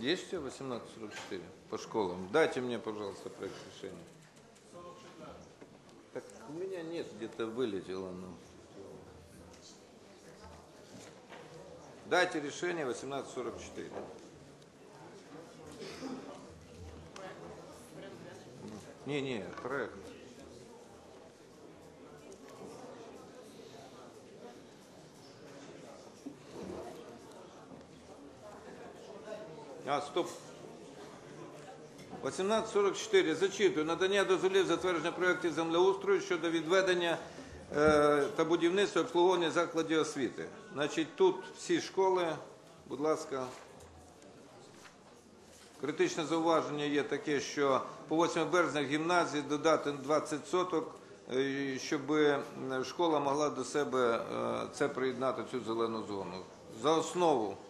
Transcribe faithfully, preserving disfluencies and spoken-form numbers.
Есть все восемнадцать сорок четыре по школам? Дайте мне, пожалуйста, проект решения. Так у меня нет, где-то вылетело. Ну. Дайте решение восемнадцать сорок четыре. Не, не, проект. А, стоп. восемнадцять сорок чотири. Зачитую. Надання дозволів затвердження проєктів землеустрою щодо відведення е, та будівництва і обслуговування закладів освіти. Значить, тут всі школи, будь ласка. Критичне зауваження є таке, що по восьмого березня гімназії додати двадцять соток, щоб школа могла до себе це приєднати, цю зелену зону. За основу.